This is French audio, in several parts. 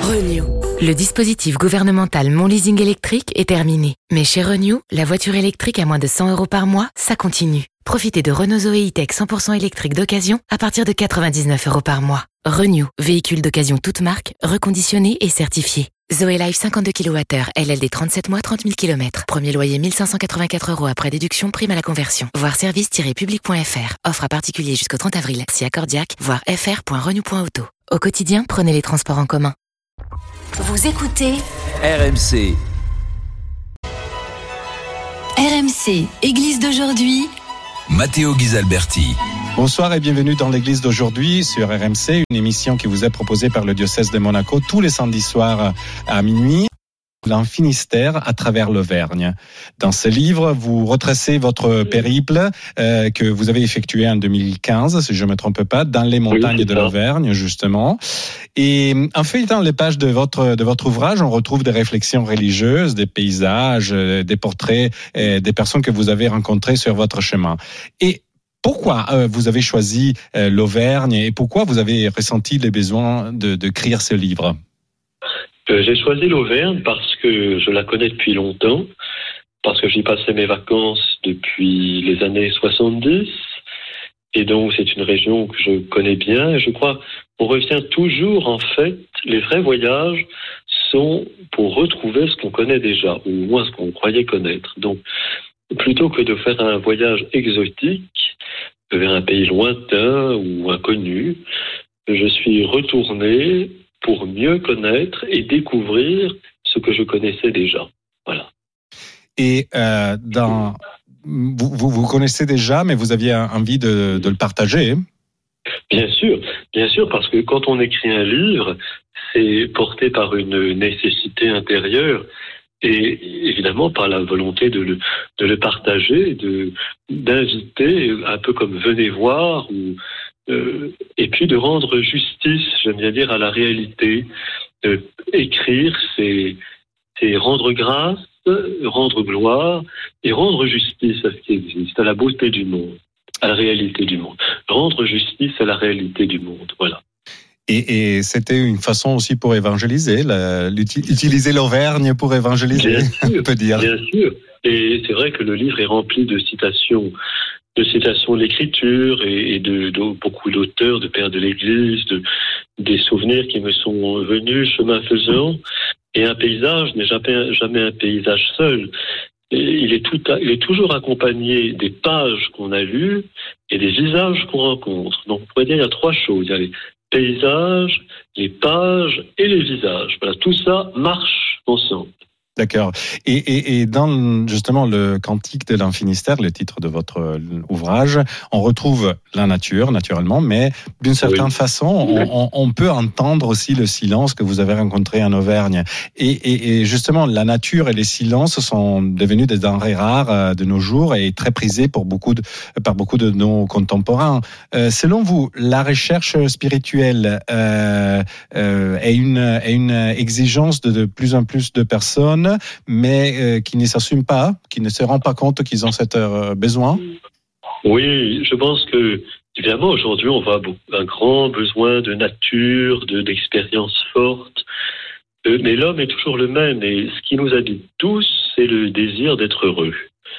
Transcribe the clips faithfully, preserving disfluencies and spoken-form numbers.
Renew. Le dispositif gouvernemental Mon Leasing électrique est terminé. Mais chez Renew, la voiture électrique à moins de cent euros par mois, ça continue. Profitez de Renault Zoé E-Tech cent pour cent électrique d'occasion à partir de quatre-vingt-dix-neuf euros par mois. Renew, véhicule d'occasion toute marque, reconditionné et certifié. Zoé Life cinquante-deux kilowattheures, L L D trente-sept mois, trente mille kilomètres. Premier loyer mille cinq cent quatre-vingt-quatre euros après déduction, prime à la conversion. Voir service tiret public point f r. Offre à particulier jusqu'au trente avril. Si accordiaque, voir f r point renew point auto. Au quotidien, prenez les transports en commun. Vous écoutez R M C. R M C, Église d'aujourd'hui. Matteo Ghisalberti. Bonsoir et bienvenue dans l'église d'aujourd'hui sur R M C, une émission qui vous est proposée par le diocèse de Monaco tous les samedis soirs à minuit. En Finistère à travers l'Auvergne. Dans ce livre, vous retracez votre périple euh, que vous avez effectué en deux mille quinze, si je ne me trompe pas, dans les montagnes oui, de l'Auvergne, justement. Et en feuilletant les pages de votre, de votre ouvrage, on retrouve des réflexions religieuses, des paysages, des portraits, euh, des personnes que vous avez rencontrées sur votre chemin. Et pourquoi euh, vous avez choisi euh, l'Auvergne et pourquoi vous avez ressenti le besoin de, de écrire ce livre ? Euh, j'ai choisi l'Auvergne parce que je la connais depuis longtemps, parce que j'y passais mes vacances depuis les années soixante-dix, et donc c'est une région que je connais bien, et je crois qu'on revient toujours, en fait, les vrais voyages sont pour retrouver ce qu'on connaît déjà, ou au moins ce qu'on croyait connaître. Donc, plutôt que de faire un voyage exotique vers un pays lointain ou inconnu, je suis retourné pour mieux connaître et découvrir ce que je connaissais déjà. Voilà. Et euh, dans, vous, vous, vous connaissez déjà, mais vous aviez envie de, de le partager. Bien sûr, bien sûr, parce que quand on écrit un livre, c'est porté par une nécessité intérieure et évidemment par la volonté de le, de le partager, de, d'inviter, un peu comme venez voir ou Euh, et puis de rendre justice, j'aime bien dire, à la réalité. Euh, écrire, c'est, c'est rendre grâce, rendre gloire et rendre justice à ce qui existe, à la beauté du monde, à la réalité du monde. Rendre justice à la réalité du monde, voilà. Et, et c'était une façon aussi pour évangéliser, la, utiliser l'Auvergne pour évangéliser, sûr, on peut dire. Bien sûr. Et c'est vrai que le livre est rempli de citations de citations de l'Écriture et, et de, de beaucoup d'auteurs, de pères de l'Église, de, des souvenirs qui me sont venus chemin faisant. Et un paysage n'est jamais, jamais un paysage seul. Et il est tout, il est toujours accompagné des pages qu'on a lues et des visages qu'on rencontre. Donc, on pourrait dire qu'il y a trois choses. Il y a les paysages, les pages et les visages. Voilà, tout ça marche ensemble. D'accord. Et, et, et dans justement le Cantique de l'Infinistère, le titre de votre ouvrage, on retrouve la nature, naturellement, mais d'une certaine oui. façon, on, on peut entendre aussi le silence que vous avez rencontré en Auvergne. Et, et, et justement, la nature et les silences sont devenus des denrées rares de nos jours et très prisées pour beaucoup de, par beaucoup de nos contemporains. Euh, selon vous, la recherche spirituelle euh, euh, est, une, est une exigence de, de plus en plus de personnes, mais euh, qui ne s'assument pas, qui ne se rendent pas compte qu'ils ont cet euh, besoin? Oui, je pense que, évidemment, aujourd'hui, on voit un grand besoin de nature, de, d'expériences fortes, euh, mais l'homme est toujours le même, et ce qui nous habite tous, c'est le désir d'être heureux.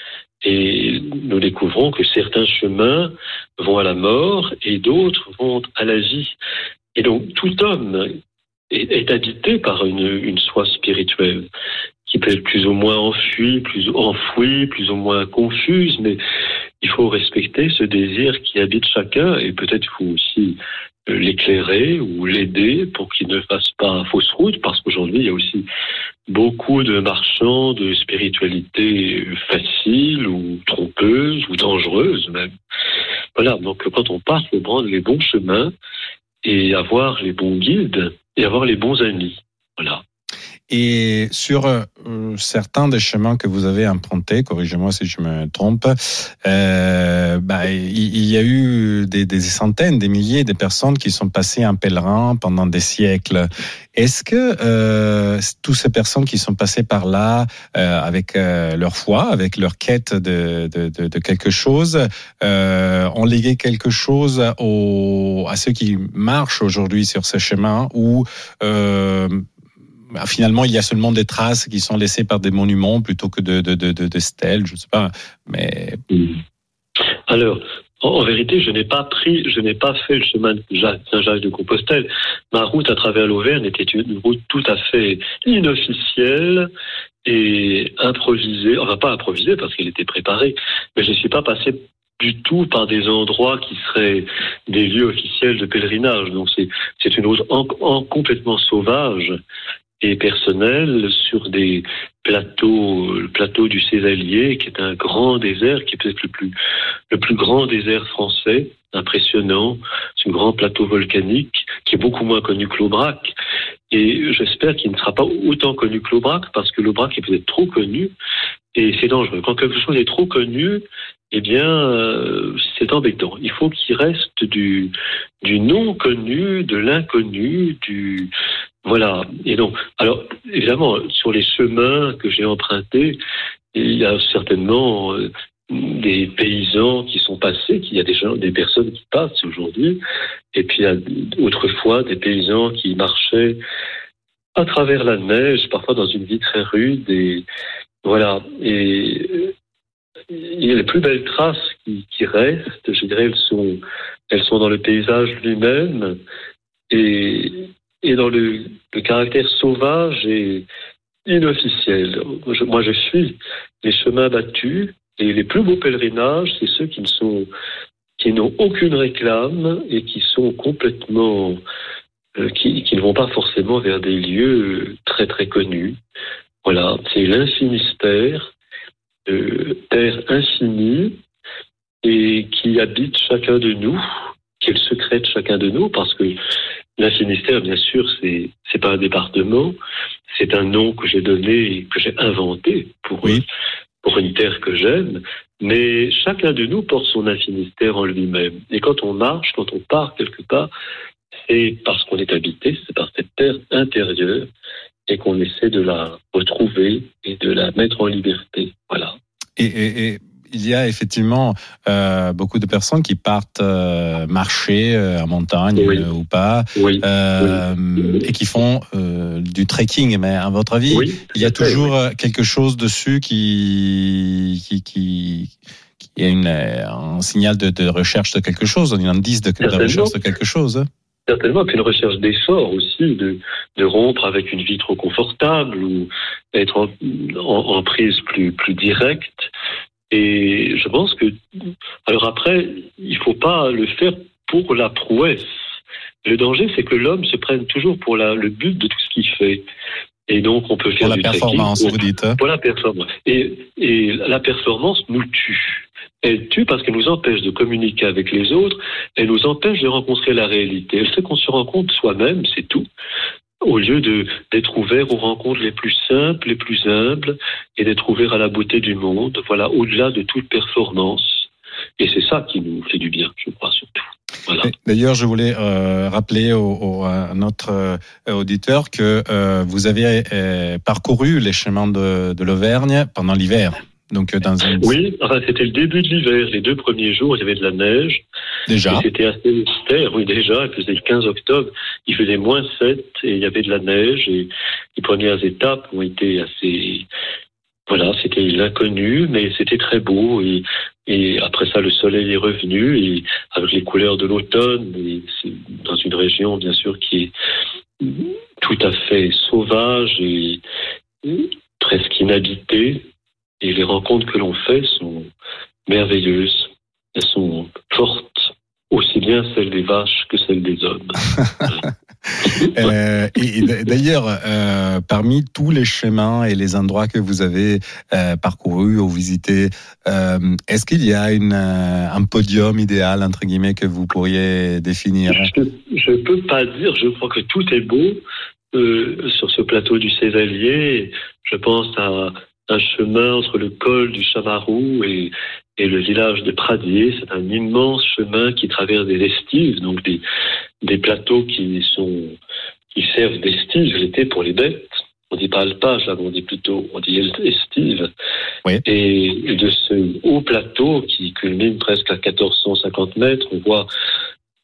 Et nous découvrons que certains chemins vont à la mort, et d'autres vont à la vie. Et donc, tout homme est, est habité par une, une soif spirituelle, qui peut être plus ou moins enfuie, plus enfouie, plus ou moins confuse, mais il faut respecter ce désir qui habite chacun et peut-être il faut aussi l'éclairer ou l'aider pour qu'il ne fasse pas fausse route, parce qu'aujourd'hui il y a aussi beaucoup de marchands de spiritualité facile ou trompeuse ou dangereuse même. Voilà, donc quand on part, il faut prendre les bons chemins et avoir les bons guides et avoir les bons amis. Voilà. Et sur euh, certains des chemins que vous avez empruntés, corrigez-moi si je me trompe, euh, bah, il, il y a eu des, des centaines, des milliers de personnes qui sont passées en pèlerin pendant des siècles. Est-ce que euh, toutes ces personnes qui sont passées par là euh, avec euh, leur foi, avec leur quête de, de, de, de quelque chose, euh, ont légué quelque chose aux, à ceux qui marchent aujourd'hui sur ce chemin, ou euh, finalement, il y a seulement des traces qui sont laissées par des monuments plutôt que de, de, de, de, de stèles, je ne sais pas. Mais... Alors, en, en vérité, je n'ai pas pris, je n'ai pas fait le chemin de Saint-Jacques-de-Compostelle. Ma route à travers l'Auvergne était une route tout à fait inofficielle et improvisée. Enfin, pas improvisée parce qu'elle était préparée, mais je ne suis pas passé du tout par des endroits qui seraient des lieux officiels de pèlerinage. Donc c'est, c'est une route en, en complètement sauvage et personnelle sur des plateaux, le plateau du Césalier, qui est un grand désert, qui est peut-être le plus, le plus grand désert français, impressionnant. C'est un grand plateau volcanique qui est beaucoup moins connu que l'Aubrac. Et j'espère qu'il ne sera pas autant connu que l'Aubrac, parce que l'Aubrac est peut-être trop connu et c'est dangereux. Quand quelque chose est trop connu, eh bien, euh, c'est embêtant. Il faut qu'il reste du, du non connu, de l'inconnu, du... Voilà. Et donc, alors, évidemment, sur les chemins que j'ai empruntés, il y a certainement euh, des paysans qui sont passés, qu'il y a des gens, des personnes qui passent aujourd'hui, et puis il y a autrefois des paysans qui marchaient à travers la neige, parfois dans une vie très rude, et voilà. Et il y a les plus belles traces qui, qui restent, je dirais, elles sont, elles sont dans le paysage lui-même, et, et dans le, le caractère sauvage et inofficiel. Je, moi, je suis les chemins battus, et les plus beaux pèlerinages, c'est ceux qui ne sont, qui n'ont aucune réclame et qui sont complètement, euh, qui, qui ne vont pas forcément vers des lieux très très connus. Voilà, c'est l'infinistère, euh, terre infinie, et qui habite chacun de nous, qui est le secret de chacun de nous, parce que l'infinistère, bien sûr, c'est c'est pas un département, c'est un nom que j'ai donné, que j'ai inventé pour oui. pour une terre que j'aime, mais chacun de nous porte son infinistère en lui-même. Et quand on marche, quand on part quelque part, c'est parce qu'on est habité, c'est par cette terre intérieure, et qu'on essaie de la retrouver et de la mettre en liberté. Voilà. Et, et, et il y a effectivement euh, beaucoup de personnes qui partent euh, marcher euh, en montagne oui. euh, ou pas, oui. Euh, oui. et qui font euh, du trekking. Mais à votre avis, oui, il y a fait, toujours oui. quelque chose dessus qui qui qui, qui est une, un signal de, de recherche de quelque chose, un indice de, de recherche de quelque chose. Certainement, puis une recherche d'effort aussi, de, de rompre avec une vie trop confortable ou être en, en, en prise plus, plus directe. Et je pense que, alors après, il faut pas le faire pour la prouesse. Le danger, c'est que l'homme se prenne toujours pour la, le but de tout ce qu'il fait. Et donc, on peut faire pour du la performance, trekking, vous dites. Hein? Pour la performance. Et, et la performance nous tue. Elle tue parce qu'elle nous empêche de communiquer avec les autres, elle nous empêche de rencontrer la réalité. Elle fait qu'on se rencontre soi-même, c'est tout, au lieu de, d'être ouvert aux rencontres les plus simples, les plus humbles, et d'être ouvert à la beauté du monde, voilà, au-delà de toute performance. Et c'est ça qui nous fait du bien, je crois, surtout. Voilà. D'ailleurs, je voulais euh, rappeler au, au, à notre euh, auditeur que euh, vous avez euh, parcouru les chemins de, de l'Auvergne pendant l'hiver. Donc, dans une... Oui, enfin, c'était le début de l'hiver. Les deux premiers jours, il y avait de la neige. Déjà. Et c'était assez mystère, oui, déjà. Il faisait le quinze octobre. Il faisait moins sept et il y avait de la neige. Et les premières étapes ont été assez... Voilà, c'était l'inconnu, mais c'était très beau. Et, et après ça, le soleil est revenu et avec les couleurs de l'automne. Et c'est dans une région, bien sûr, qui est tout à fait sauvage et presque inhabitée. Et les rencontres que l'on fait sont merveilleuses. Elles sont fortes, aussi bien celles des vaches que celles des hommes. euh, et, et d'ailleurs, euh, parmi tous les chemins et les endroits que vous avez euh, parcourus ou visités, euh, est-ce qu'il y a une, euh, un podium idéal, entre guillemets, que vous pourriez définir? Je ne peux pas dire. Je crois que tout est beau euh, sur ce plateau du Césalier. Je pense à un chemin entre le col du Chamarou et, et le village de Pradier. C'est un immense chemin qui traverse des estives, donc des, des plateaux qui sont qui servent d'estives l'été pour les bêtes. On dit pas alpage, là, on dit plutôt, on dit estive. Oui. Et, et de ce haut plateau qui culmine presque à quatorze cent cinquante mètres, on voit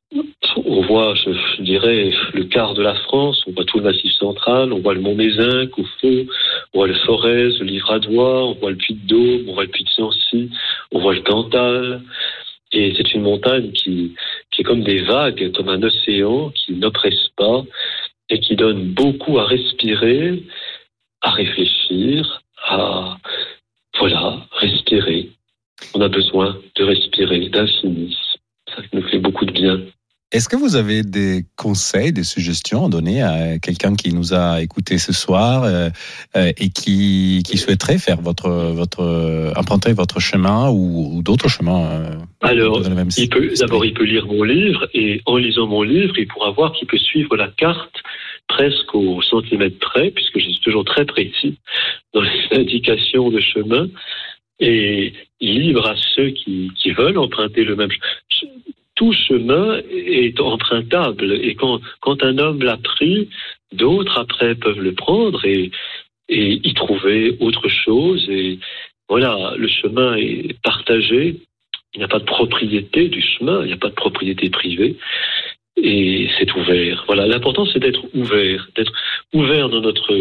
on voit, je, je dirais, le quart de la France, on voit tout le Massif central, on voit le Mont Mézinc au fond, on voit le Forez, le Livradois, on voit le Puy-de-Dôme, on voit le Puy-de-Sancy, on voit le Cantal. Et c'est une montagne qui, qui est comme des vagues, comme un océan, qui n'oppresse pas et qui donne beaucoup à respirer, à réfléchir, à, voilà, respirer. On a besoin de respirer, d'infini. Ça nous fait beaucoup de bien. Est-ce que vous avez des conseils, des suggestions à donner à quelqu'un qui nous a écouté ce soir euh, euh, et qui, qui souhaiterait faire votre, votre, emprunter votre chemin ou, ou d'autres chemins euh, Alors, dans le même il peut, d'abord, il peut lire mon livre et en lisant mon livre, il pourra voir qu'il peut suivre la carte presque au centimètre près, puisque je suis toujours très précis dans les indications de chemin et libre à ceux qui, qui veulent emprunter le même chemin. Tout chemin est empruntable et quand, quand un homme l'a pris, d'autres après peuvent le prendre et, et y trouver autre chose. Et voilà, le chemin est partagé. Il n'y a pas de propriété du chemin, il n'y a pas de propriété privée et c'est ouvert. Voilà, l'important c'est d'être ouvert, d'être ouvert dans notre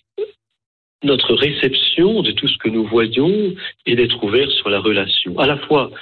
notre réception de tout ce que nous voyons et d'être ouvert sur la relation. À la fois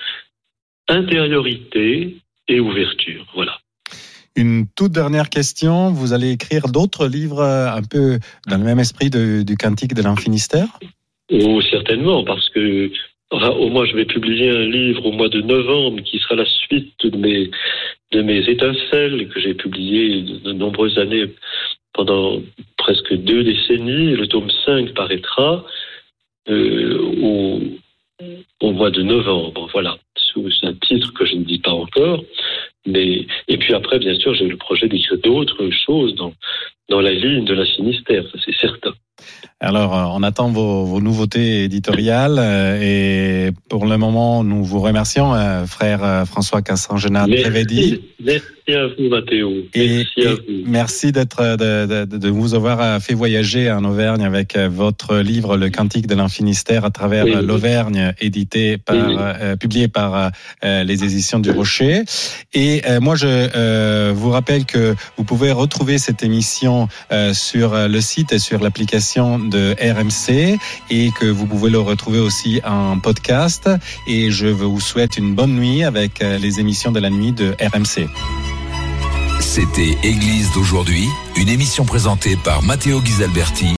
intériorité et ouverture, voilà. Une toute dernière question. Vous allez écrire d'autres livres un peu dans le même esprit de, du Cantique de l'Infinistère ? Oh, certainement, parce que enfin, au moins je vais publier un livre au mois de novembre qui sera la suite de mes, de mes étincelles que j'ai publiées de, de nombreuses années pendant presque deux décennies. Le tome cinq paraîtra euh, au, au mois de novembre, voilà. C'est un titre que je ne dis pas encore, mais et puis après, bien sûr, j'ai le projet d'écrire d'autres choses dans dans la ligne de l'Infinistère, ça c'est certain. Alors, on attend vos, vos nouveautés éditoriales et pour le moment, nous vous remercions, frère François Cassangenat-Trivedi. Merci à vous, Mathéo. Et, merci à et vous. Merci d'être, de, de, de vous avoir fait voyager en Auvergne avec votre livre Le Cantique de l'Infinistère à travers oui. l'Auvergne, édité par, oui. euh, publié par euh, les éditions du Rocher. Et euh, moi, je euh, vous rappelle que vous pouvez retrouver cette émission euh, sur le site et sur l'application de R M C et que vous pouvez le retrouver aussi en podcast. Et je vous souhaite une bonne nuit avec les émissions de la nuit de R M C. C'était Église d'aujourd'hui, une émission présentée par Matteo Ghisalberti